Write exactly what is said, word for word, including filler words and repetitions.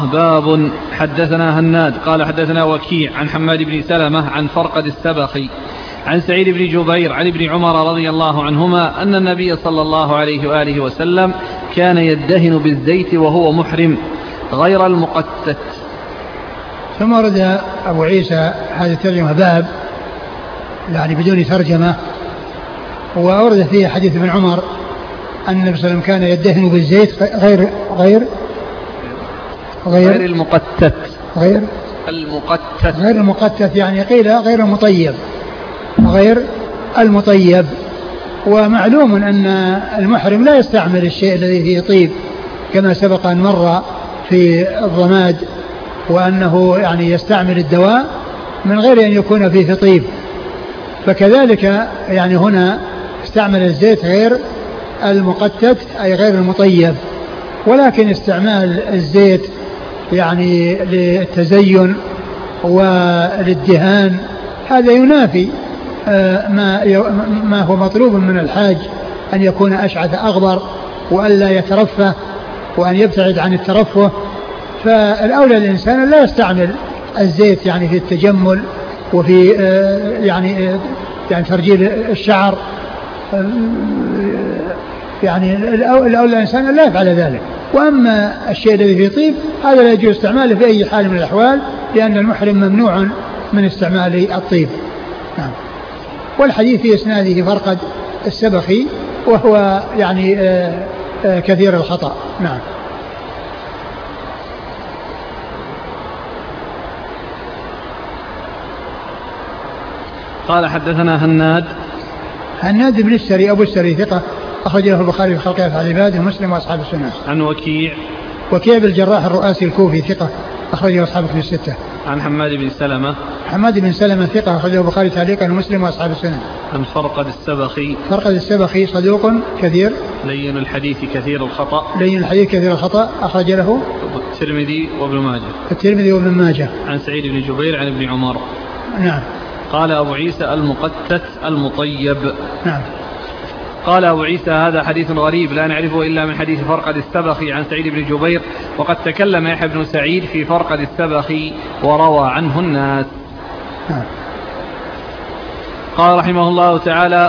باب. حدثنا هناد قال حدثنا وكيع عن حماد بن سلمة عن فرقد السبخي عن سعيد بن جبير عن ابن عمر رضي الله عنهما أن النبي صلى الله عليه وآله وسلم كان يدهن بالزيت وهو محرم غير المقتت. ثم ورد أبو عيسى هذا الترجمة باب يعني بدون ترجمة، وأورد فيه حديث ابن عمر أن النبي صلى الله عليه وسلم كان يدهن بالزيت غير غير غير, غير المقتت غير المقتت غير المقتت يعني قيل غير المطيب غير المطيب. ومعلوم أن المحرم لا يستعمل الشيء الذي فيه طيب كما سبق أن مر في الضماد، وأنه يعني يستعمل الدواء من غير أن يكون فيه طيب، فكذلك يعني هنا استعمل الزيت غير المقتت أي غير المطيب. ولكن استعمال الزيت يعني للتزين وللدهان هذا ينافي ما ما هو مطلوب من الحاج، أن يكون أشعث أغبر وألا يترفه وأن يبتعد عن الترفه. فالأولى الإنسان لا يستعمل الزيت يعني في التجمل وفي يعني يعني ترجيل الشعر، يعني الأولى الإنسان لا يفعل ذلك. وأما الشيء الذي فيه طيب هذا لا يجوز استعماله في أي حال من الأحوال، لأن المحرم ممنوع من استعمال الطيب. نعم. والحديث في إسناده فرقد السبخي وهو يعني آآ آآ كثير الخطأ. نعم. قال حدثنا هناد هناد بن السري أبو السري ثقة أخرج له البخاري في خلق أفعال عباده ومسلم وأصحاب السنة. عن وكيع وكيع بن الجراح الرؤاسي الكوفي ثقة أخرجه أصحاب في الستة. عن حماد بن سلمة حماد بن سلمة ثقة أخرجه البخاري تعليقا ومسلم وأصحاب السنة. عن فرقد السبخي فرقد السبخي صدوق كثير لين الحديث كثير الخطأ لين الحديث كثير الخطأ أخرج له الترمذي وابن ماجه الترمذي وابن ماجه. عن سعيد بن جبير عن ابن عمر. نعم. قال أبو عيسى المقتت المطيب. نعم. قال أبو عيسى هذا حديث غريب لا نعرفه إلا من حديث فرقد السبخي عن سعيد بن جبير، وقد تكلم يحيى بن سعيد في فرقد السبخي وروى عنه الناس. نعم. قال رحمه الله تعالى